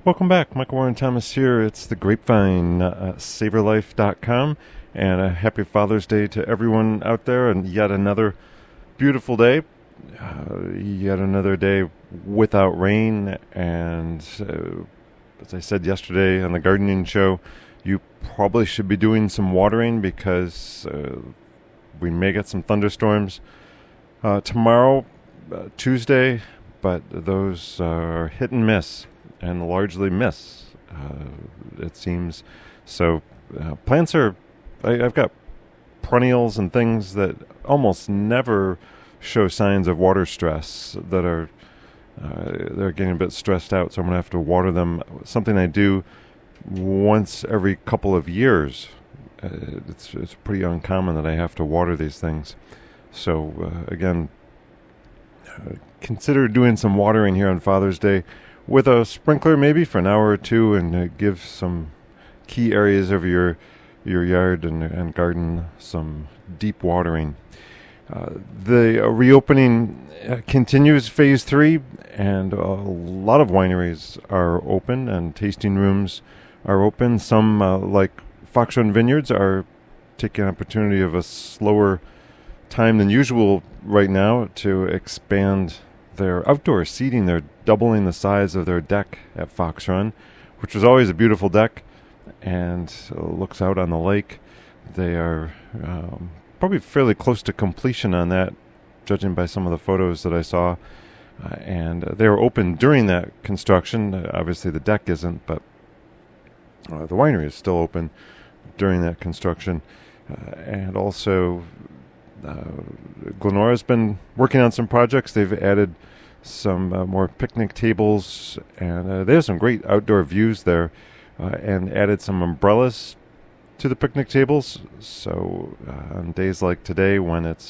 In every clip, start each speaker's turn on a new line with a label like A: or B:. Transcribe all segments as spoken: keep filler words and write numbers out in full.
A: Welcome back. Michael Warren Thomas here. It's the Grapevine, uh, savor life dot com, and a happy Father's Day to everyone out there, and yet another beautiful day, uh, yet another day without rain, and uh, as I said yesterday on the gardening show, you probably should be doing some watering because uh, we may get some thunderstorms uh, tomorrow, uh, Tuesday, but those are hit and miss. And largely miss, uh, it seems. So uh, plants are, I, I've got perennials and things that almost never show signs of water stress, that are, uh, they're getting a bit stressed out, so I'm going to have to water them. Something I do once every couple of years. Uh, it's, it's pretty uncommon that I have to water these things. So uh, again, uh, consider doing some watering here on Father's Day with a sprinkler maybe for an hour or two, and uh, give some key areas of your your yard and, and garden some deep watering. Uh, the uh, reopening uh, continues, phase three, and a lot of wineries are open and tasting rooms are open. Some, uh, like Fox Run Vineyards, are taking an opportunity of a slower time than usual right now to expand their outdoor seating. They're doubling the size of their deck at Fox Run, which was always a beautiful deck and uh, looks out on the lake. They are um, probably fairly close to completion on that, judging by some of the photos that I saw. Uh, and uh, they were open during that construction. Uh, obviously the deck isn't, but uh, the winery is still open during that construction. Uh, and also Uh, Glenora's been working on some projects. They've added some uh, more picnic tables, and uh, they have some great outdoor views there, uh, and added some umbrellas to the picnic tables. So uh, on days like today, when it's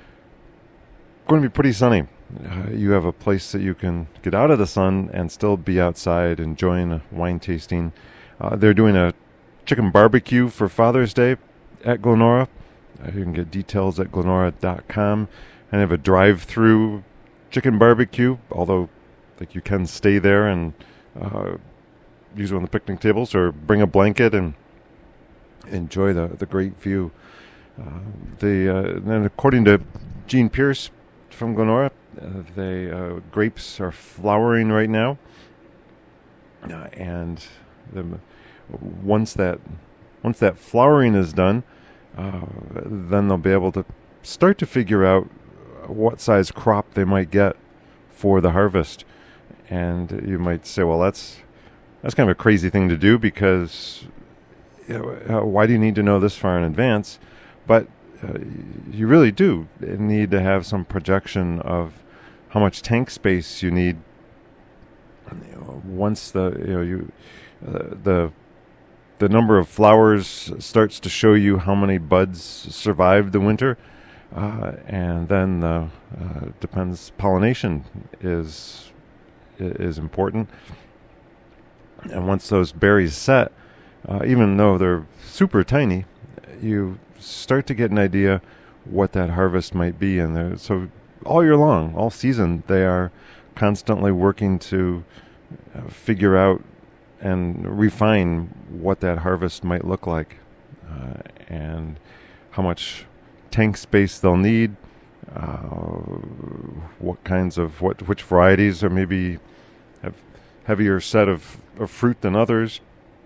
A: going to be pretty sunny, uh, you have a place that you can get out of the sun and still be outside enjoying a wine tasting. Uh, they're doing a chicken barbecue for Father's Day at Glenora. Uh, you can get details at glenora dot com, and have a drive-through chicken barbecue, although like you can stay there and uh, use one of the picnic tables, or bring a blanket and enjoy the, the great view. Uh, the uh, and according to Gene Pierce from Glenora, uh, the uh, grapes are flowering right now, uh, and the, once that once that flowering is done, Uh, then they'll be able to start to figure out what size crop they might get for the harvest. And you might say, well, that's that's kind of a crazy thing to do, because you know, uh, why do you need to know this far in advance? But uh, you really do need to have some projection of how much tank space you need. You know, once the you know you uh, the The number of flowers starts to show you how many buds survived the winter, uh, and then the uh, depends. Pollination is is important, and once those berries set, uh, even though they're super tiny, you start to get an idea what that harvest might be. And so all year long, all season, they are constantly working to uh, figure out and refine what that harvest might look like, uh, and how much tank space they'll need, uh, what kinds of, what which varieties are maybe have heavier set of, of fruit than others.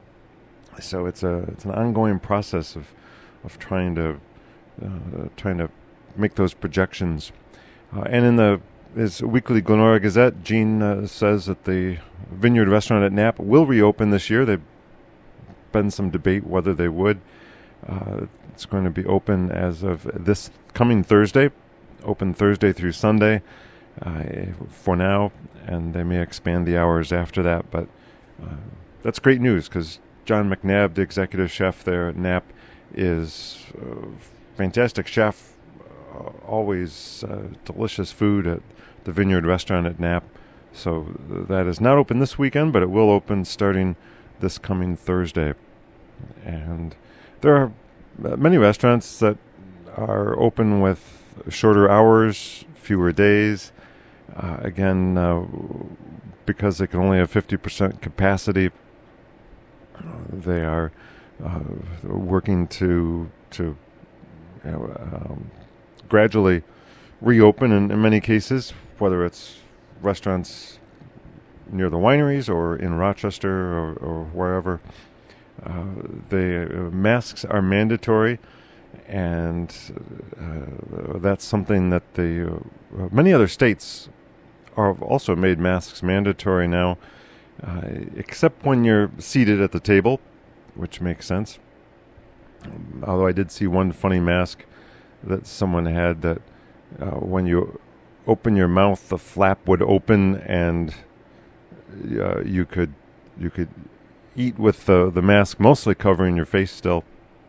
A: So it's a it's an ongoing process of of trying to uh, trying to make those projections. Uh, and in the his weekly Glenora Gazette, Gene uh, says that the Vineyard Restaurant at Knapp will reopen this year. There's been some debate whether they would. Uh, it's going to be open as of this coming Thursday, open Thursday through Sunday uh, for now, and they may expand the hours after that. But uh, that's great news, because John McNabb, the executive chef there at Knapp, is a fantastic chef. Uh, always uh, delicious food at the Vineyard Restaurant at Knapp. So that is not open this weekend, but it will open starting this coming Thursday. And there are many restaurants that are open with shorter hours, fewer days, Uh, again, uh, because they can only have fifty percent capacity, uh, they are uh, working to to you know, um, gradually reopen in, in many cases, whether it's restaurants near the wineries or in Rochester or, or wherever. Uh, the uh, masks are mandatory, and uh, that's something that the uh, many other states are also made masks mandatory now, uh, except when you're seated at the table, which makes sense. Um, although I did see one funny mask that someone had that uh, when you open your mouth, the flap would open, and uh, you could you could eat with the the mask mostly covering your face still.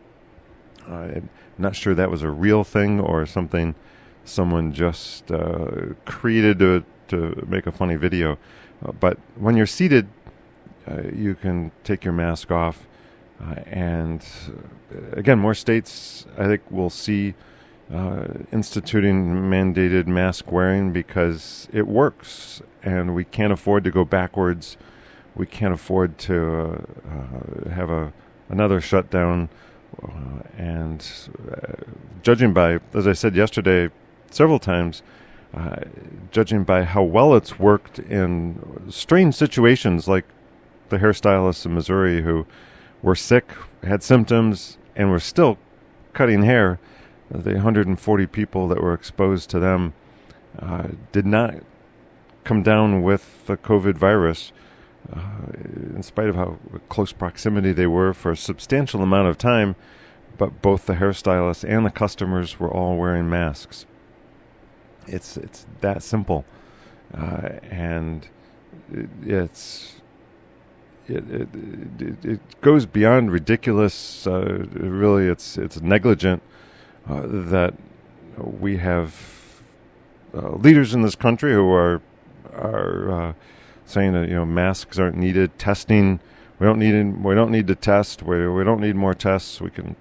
A: Uh, I'm not sure that was a real thing or something someone just uh, created to to make a funny video. Uh, but when you're seated, uh, you can take your mask off. Uh, and uh, again, more states, I think, will see uh, instituting mandated mask wearing because it works, and we can't afford to go backwards. We can't afford to uh, uh, have a another shutdown. Uh, and uh, judging by, as I said yesterday, several times, uh, judging by how well it's worked in strange situations like the hairstylists in Missouri who were sick, had symptoms, and were still cutting hair, the one hundred forty people that were exposed to them uh, did not come down with the COVID virus, uh, in spite of how close proximity they were for a substantial amount of time, but both the hairstylists and the customers were all wearing masks. It's it's that simple, uh, and it, it's it, it it it goes beyond ridiculous. Uh, really, it's it's negligent uh, that we have uh, leaders in this country who are are uh, saying that you know masks aren't needed, testing we don't need we don't need to test, we we don't need more tests. We can,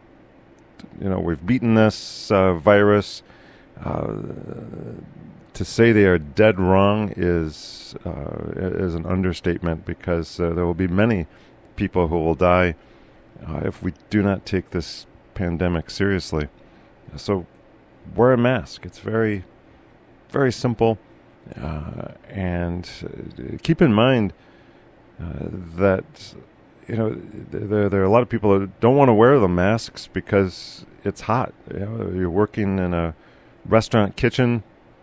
A: you know, we've beaten this uh, virus. Uh, to say they are dead wrong is uh, is an understatement, because uh, there will be many people who will die uh, if we do not take this pandemic seriously. So wear a mask. It's very, very simple. Uh, and uh, keep in mind uh, that, you know, there, there are a lot of people that don't want to wear the masks because it's hot. You know, you're working in a restaurant kitchen.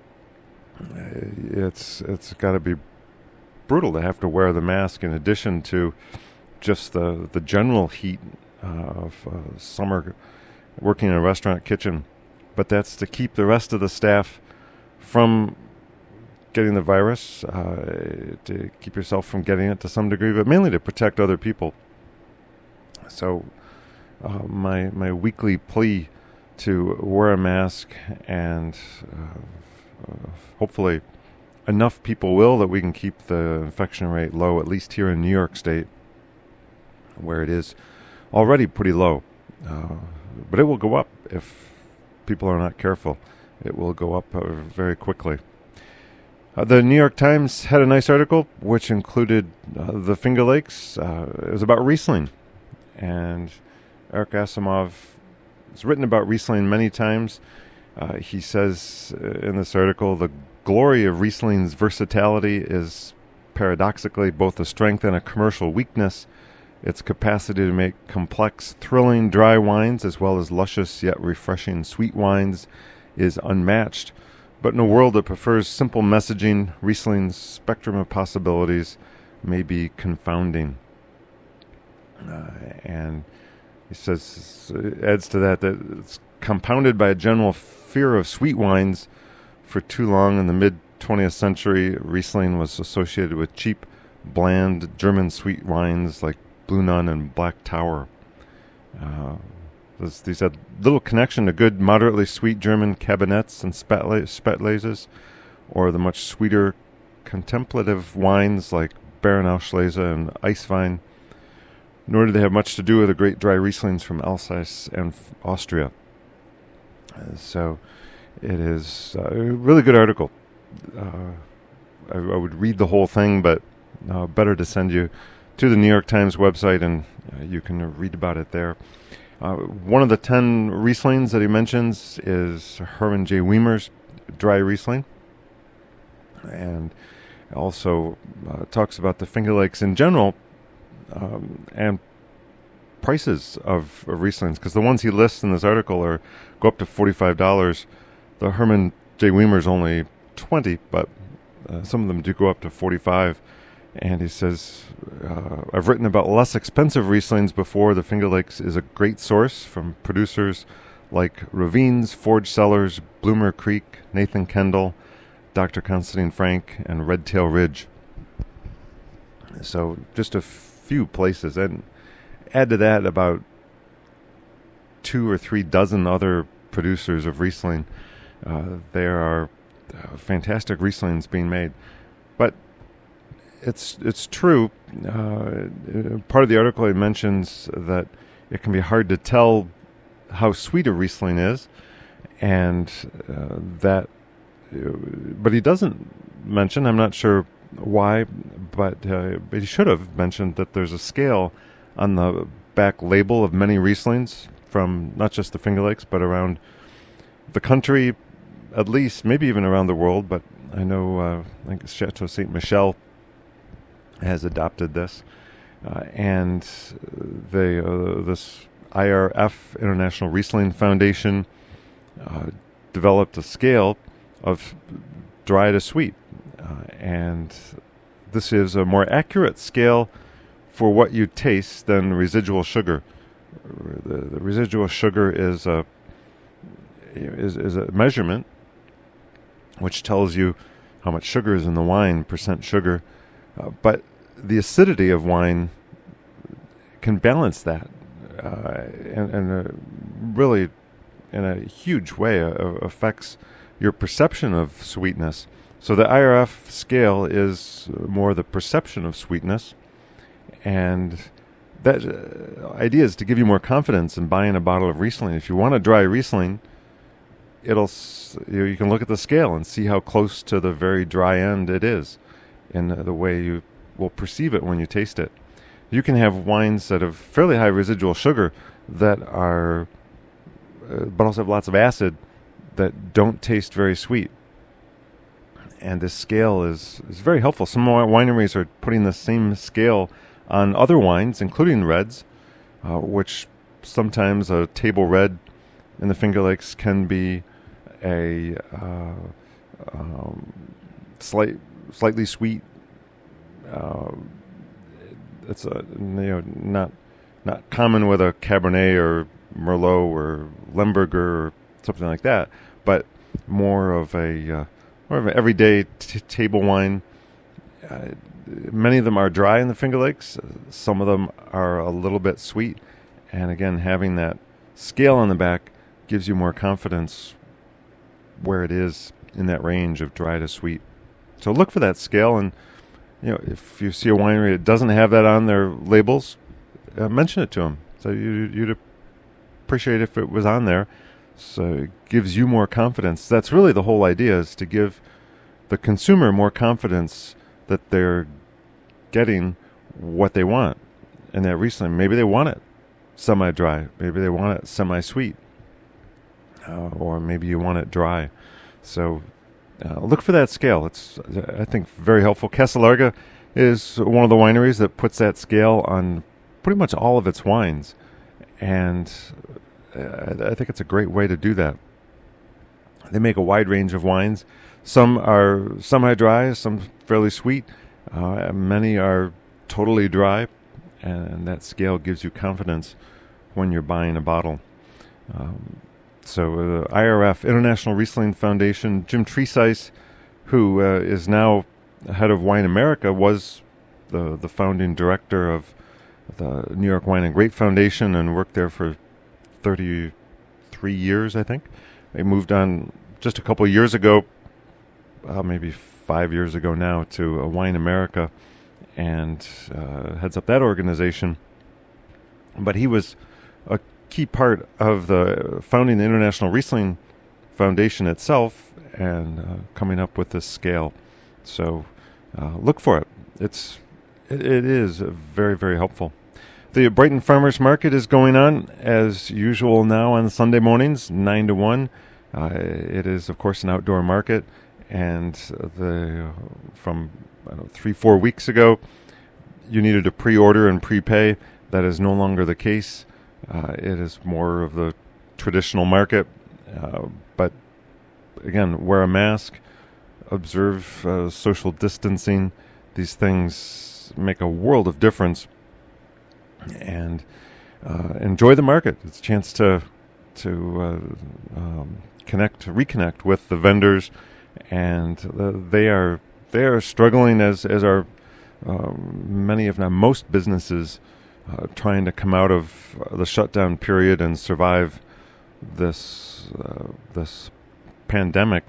A: It's it's got to be brutal to have to wear the mask in addition to just the the general heat uh, of uh, summer working in a restaurant kitchen. But that's to keep the rest of the staff from getting the virus, uh, to keep yourself from getting it to some degree, but mainly to protect other people. So uh, my my weekly plea to wear a mask, and uh, uh, hopefully enough people will that we can keep the infection rate low, at least here in New York State, where it is already pretty low. Uh, but it will go up if people are not careful. It will go up uh, very quickly. Uh, the New York Times had a nice article which included uh, the Finger Lakes. Uh, it was about Riesling. And Eric Asimov has written about Riesling many times. Uh, he says uh, in this article, the glory of Riesling's versatility is paradoxically both a strength and a commercial weakness. Its capacity to make complex, thrilling dry wines as well as luscious yet refreshing sweet wines is unmatched. But in a world that prefers simple messaging, Riesling's spectrum of possibilities may be confounding. Uh, and he says, adds to that, that it's compounded by a general fear of sweet wines. For too long in the mid-twentieth century, Riesling was associated with cheap, bland German sweet wines like Blue Nun and Black Tower. Uh, This, these had little connection to good, moderately sweet German cabinets and Spätlese, or the much sweeter contemplative wines like Beerenauslese and Eiswein, nor did they have much to do with the great dry Rieslings from Alsace and f- Austria. Uh, so it is uh, a really good article uh, I, I would read the whole thing, but uh, better to send you to the New York Times website, and uh, you can read about it there. Uh, one of the ten Rieslings that he mentions is Herman J. Weimer's dry Riesling, and also uh, talks about the Finger Lakes in general, um, and prices of, of Rieslings, because the ones he lists in this article are go up to forty-five dollars. The Herman J. Weimer's only twenty, but uh, some of them do go up to forty-five. And he says, uh, I've written about less expensive Rieslings before. The Finger Lakes is a great source from producers like Ravines, Forge Cellars, Bloomer Creek, Nathan Kendall, Doctor Constantine Frank, and Red Tail Ridge. So just a few places. And add to that about two or three dozen other producers of Riesling. Uh, there are uh, fantastic Rieslings being made. But It's it's true. Uh, part of the article, he mentions that it can be hard to tell how sweet a Riesling is, and uh, that. But he doesn't mention. I'm not sure why, but uh, but he should have mentioned that there's a scale on the back label of many Rieslings from not just the Finger Lakes, but around the country, at least, maybe even around the world. But I know uh, I think Chateau Saint Michel has adopted this, uh, and they uh, this I R F, International Riesling Foundation, uh, developed a scale of dry to sweet, uh, and this is a more accurate scale for what you taste than residual sugar. The, the residual sugar is a is, is a measurement which tells you how much sugar is in the wine, percent sugar. Uh, but the acidity of wine can balance that, uh, and, and uh, really, in a huge way, uh, affects your perception of sweetness. So the I R F scale is more the perception of sweetness, and that uh, idea is to give you more confidence in buying a bottle of Riesling. If you want a dry Riesling, it'll s- you, know, you can look at the scale and see how close to the very dry end it is, in uh, the way you will perceive it when you taste it. You can have wines that have fairly high residual sugar that are, uh, but also have lots of acid that don't taste very sweet. And this scale is, is very helpful. Some wineries are putting the same scale on other wines, including reds, uh, which sometimes a table red in the Finger Lakes can be a uh, um, slight, slightly sweet. Uh, it's a, you know, not not common with a Cabernet or Merlot or Lemberger or something like that, but more of a uh, more of an everyday t- table wine. Uh, many of them are dry in the Finger Lakes. Some of them are a little bit sweet, and again, having that scale on the back gives you more confidence where it is in that range of dry to sweet. So look for that scale, and you know, if you see a winery that doesn't have that on their labels, uh, mention it to them. So you, you'd appreciate if it was on there. So it gives you more confidence. That's really the whole idea, is to give the consumer more confidence that they're getting what they want. And that Riesling, maybe they want it semi-dry. Maybe they want it semi-sweet. Uh, or maybe you want it dry. So Uh, look for that scale. It's, I think, very helpful. Casa Larga is one of the wineries that puts that scale on pretty much all of its wines, and uh, I think it's a great way to do that. They make a wide range of wines. Some are semi-dry, some fairly sweet. Uh, many are totally dry, and that scale gives you confidence when you're buying a bottle. Um, So uh, I R F, International Riesling Foundation, Jim Treisice, who uh, is now head of Wine America, was the the founding director of the New York Wine and Grape Foundation and worked there for thirty-three years, I think. He moved on just a couple of years ago, uh, maybe five years ago now, to uh, Wine America, and uh, heads up that organization. But he was a key part of the founding the International Riesling foundation itself and uh, coming up with this scale. So uh, look for it. It's it, it is very, very helpful. The Brighton Farmers Market is going on as usual now on Sunday mornings, nine to one. Uh, it is, of course, an outdoor market, and the from I don't know, three, four weeks ago, you needed to pre-order and prepay. That is no longer the case. Uh, it is more of the traditional market, uh, but again, wear a mask, observe uh, social distancing. These things make a world of difference. And uh, enjoy the market. It's a chance to to uh, um, connect, reconnect with the vendors, and uh, they are they are struggling as as are uh, many, if not most, businesses uh, trying to come out of the shutdown period and survive this uh, this pandemic.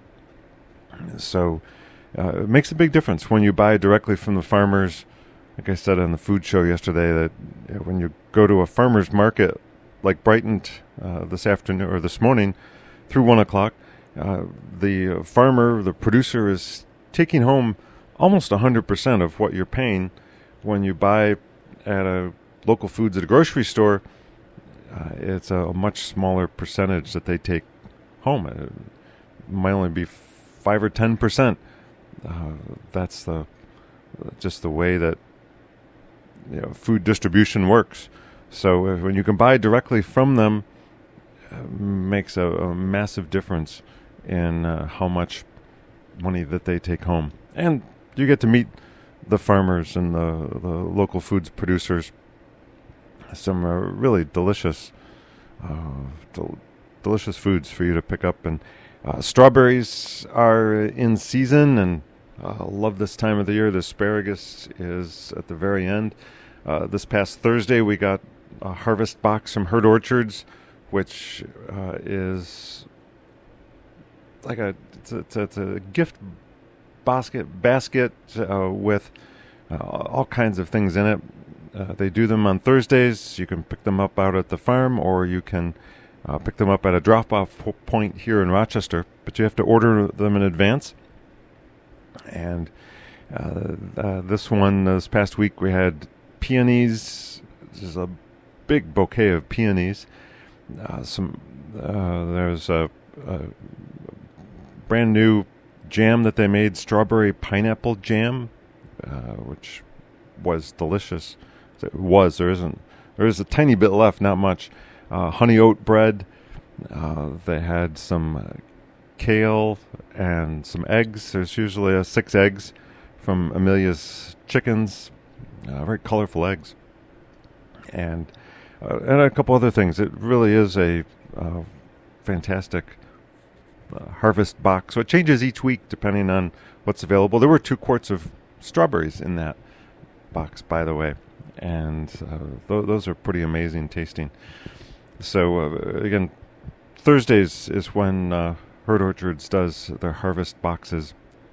A: So uh, it makes a big difference when you buy directly from the farmers. Like I said on the food show yesterday, that you know, when you go to a farmer's market like Brighton uh, this afternoon or this morning through one o'clock, uh, the farmer, the producer, is taking home almost one hundred percent of what you're paying when you buy at a local foods at a grocery store. Uh, it's a, a much smaller percentage that they take home. It might only be five or ten percent. Uh, that's the just the way that you know, food distribution works. So uh, when you can buy directly from them, uh, makes a, a massive difference in uh, how much money that they take home. And you get to meet the farmers and the, the local foods producers. Some uh, really delicious, uh, del- delicious foods for you to pick up. And uh, strawberries are in season, and I uh, love this time of the year. The asparagus is at the very end. Uh, this past Thursday, we got a harvest box from Herd Orchards, which uh, is like a it's a, it's a, it's a gift basket basket uh, with uh, all kinds of things in it. Uh, they do them on Thursdays. You can pick them up out at the farm, or you can uh, pick them up at a drop-off point here in Rochester. But you have to order them in advance. And uh, uh, this one, this past week, we had peonies. This is a big bouquet of peonies. Uh, some uh, there's a, a brand new jam that they made, strawberry pineapple jam, uh, which was delicious. It was. There isn't. There is a tiny bit left, not much. Uh, honey oat bread. Uh, they had some uh, kale and some eggs. There's usually uh, six eggs from Amelia's chickens. Uh, very colorful eggs. And uh, and a couple other things. It really is a uh, fantastic uh, harvest box. So it changes each week depending on what's available. There were two quarts of strawberries in that box, by the way. And uh, th- those are pretty amazing tasting. So, uh, again, Thursdays is when uh, Herd Orchards does their harvest boxes.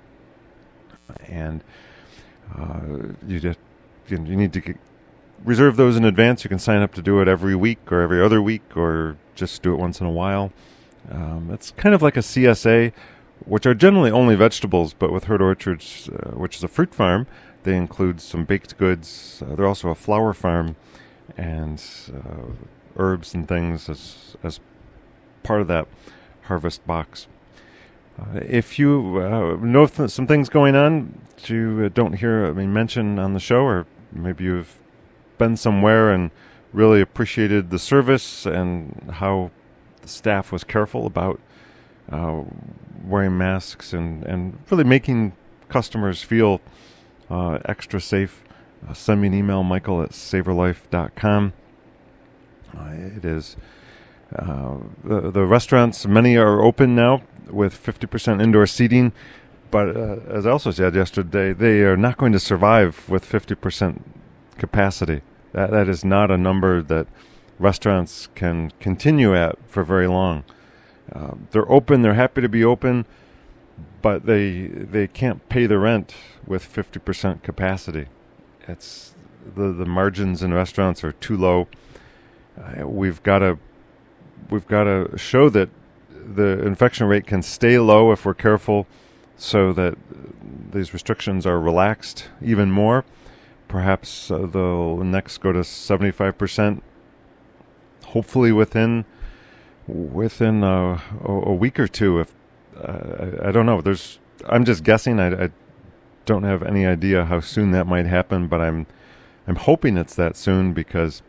A: And uh, you just you, you need to get, reserve those in advance. You can sign up to do it every week or every other week, or just do it once in a while. Um, it's kind of like a C S A, which are generally only vegetables, but with Herd Orchards, uh, which is a fruit farm, they include some baked goods. Uh, they're also a flower farm, and uh, herbs and things as as part of that harvest box. Uh, if you uh, know th- some things going on that you uh, don't hear I mean, mentioned on the show, or maybe you've been somewhere and really appreciated the service and how the staff was careful about uh, wearing masks and, and really making customers feel Uh, extra safe, uh, send me an email, Michael at savor life dot com. Uh, it is uh, the, the restaurants, many are open now with fifty percent indoor seating, but uh, as I also said yesterday, they are not going to survive with fifty percent capacity. That That is not a number that restaurants can continue at for very long. Uh, they're open, they're happy to be open, but they they can't pay the rent with fifty percent capacity. It's the the margins in restaurants are too low. Uh, we've got to we've got to show that the infection rate can stay low if we're careful, so that these restrictions are relaxed even more. Perhaps uh, they'll next go to seventy-five percent, hopefully within within a, a week or two. If uh, I, I don't know, there's I'm just guessing. I, I don't have any idea how soon that might happen, but I'm I'm hoping it's that soon, because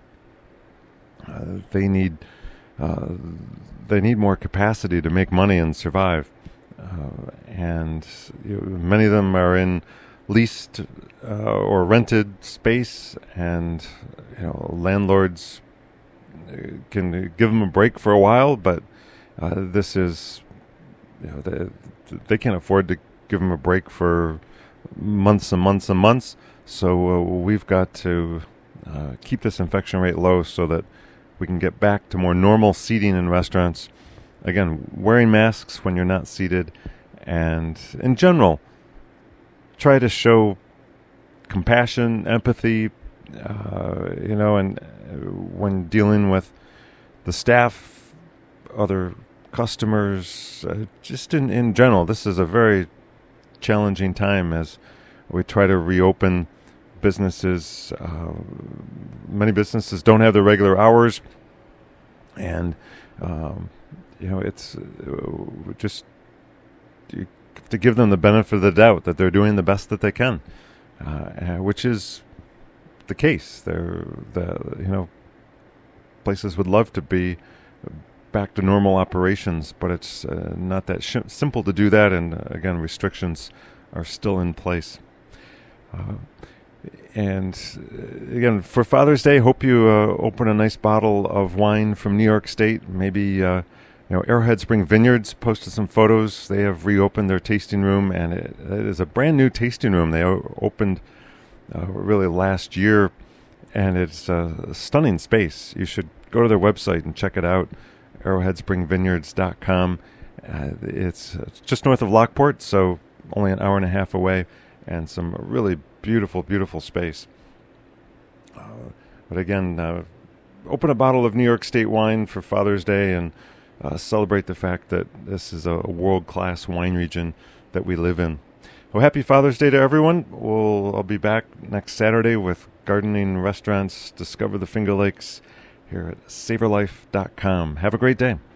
A: uh, they need uh, they need more capacity to make money and survive. Uh, and you know, many of them are in leased uh, or rented space, and you know, landlords can give them a break for a while, but uh, this is, you know, they, they can't afford to give them a break for months and months and months. So uh, we've got to uh, keep this infection rate low so that we can get back to more normal seating in restaurants. Again, wearing masks when you're not seated, and in general, try to show compassion, empathy, uh, you know, and when dealing with the staff, other customers, uh, just in, in general, this is a very challenging time as we try to reopen businesses. Uh, many businesses don't have their regular hours, and um, you know, it's uh, just you have to give them the benefit of the doubt that they're doing the best that they can, uh, which is the case. They're the you know places would love to be back to normal operations, but it's uh, not that sh- simple to do that, and uh, again, restrictions are still in place. Uh, and uh, again, for Father's Day, hope you uh, open a nice bottle of wine from New York State. Maybe uh, you know, Arrowhead Spring Vineyards posted some photos. They have reopened their tasting room, and it, it is a brand new tasting room. They o- opened uh, really last year, and it's a stunning space. You should go to their website and check it out, arrowhead spring vineyards dot com. Uh, it's, it's just north of Lockport, so only an hour and a half away, and some really beautiful, beautiful space. Uh, but again, uh, open a bottle of New York State wine for Father's Day, and uh, celebrate the fact that this is a world-class wine region that we live in. Well, happy Father's Day to everyone. We'll, I'll be back next Saturday with Gardening Restaurants Discover the Finger Lakes here at savor life dot com. Have a great day.